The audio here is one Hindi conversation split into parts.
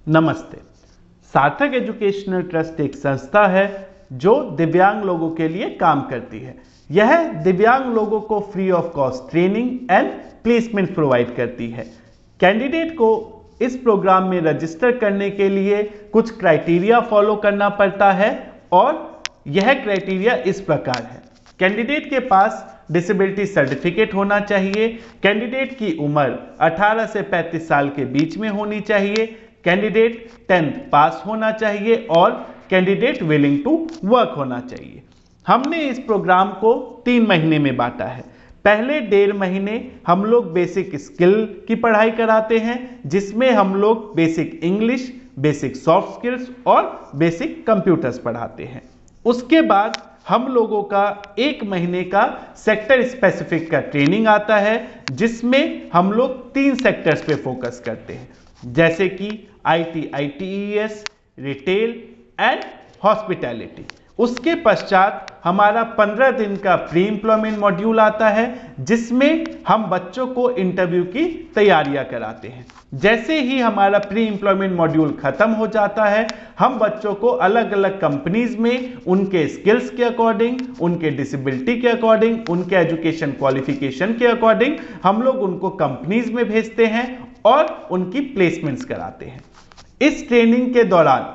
नमस्ते। सार्थक एजुकेशनल ट्रस्ट एक संस्था है जो दिव्यांग लोगों के लिए काम करती है। यह दिव्यांग लोगों को free of cost training and placement provide करती है। कैंडिडेट को इस प्रोग्राम में रजिस्टर करने के लिए कुछ क्राइटेरिया फॉलो करना पड़ता है और यह क्राइटेरिया इस प्रकार है। कैंडिडेट के पास डिसेबिलिटी सर्टिफिकेट होना चाहिए, कैंडिडेट की उम्र 18 से 35 साल के बीच में होनी चाहिए, कैंडिडेट 10th पास होना चाहिए और कैंडिडेट विलिंग टू वर्क होना चाहिए। हमने इस प्रोग्राम को 3 महीने में बांटा है। पहले 1.5 महीने हम लोग बेसिक स्किल की पढ़ाई कराते हैं, जिसमें हम लोग basic English, basic soft skills और बेसिक कंप्यूटर्स पढ़ाते हैं। उसके बाद हम लोगों का 1 महीने का सेक्टर स्पेसिफिक का ट्रेनिंग आता है, जिसमें हम लोग 3 सेक्टर्स पे फोकस करते हैं, जैसे कि IT, ITES, retail and hospitality. उसके पश्चात हमारा 15 दिन का प्री एम्प्लॉयमेंट मॉड्यूल आता है, जिसमें हम बच्चों को इंटरव्यू की तैयारियां कराते हैं। जैसे ही हमारा प्री एम्प्लॉयमेंट मॉड्यूल खत्म हो जाता है, हम बच्चों को अलग अलग कंपनीज में उनके स्किल्स के अकॉर्डिंग, उनके डिसेबिलिटी के अकॉर्डिंग, उनके एजुकेशन क्वालिफिकेशन के अकॉर्डिंग हम लोग उनको कंपनीज में भेजते हैं और उनकी प्लेसमेंट्स कराते हैं। इस ट्रेनिंग के दौरान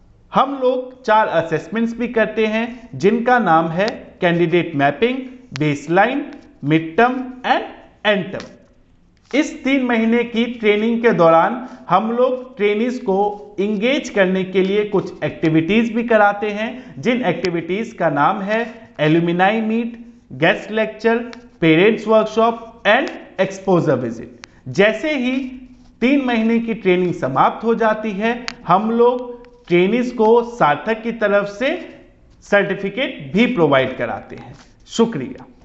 हम लोग 4 असेसमेंट्स भी करते हैं, जिनका नाम है candidate mapping, baseline, mid term and end term. इस 3 महीने की ट्रेनिंग के दौरान हम लोग ट्रेनीज को इंगेज करने के लिए कुछ एक्टिविटीज भी कराते हैं, जिन एक्टिविटीज का नाम है alumni meet, guest lecture, parents workshop and exposure visit. जैसे ही 3 महीने की ट्रेनिंग समाप्त हो जाती है, हम लोग ट्रेनीज को सार्थक की तरफ से सर्टिफिकेट भी प्रोवाइड कराते हैं। शुक्रिया।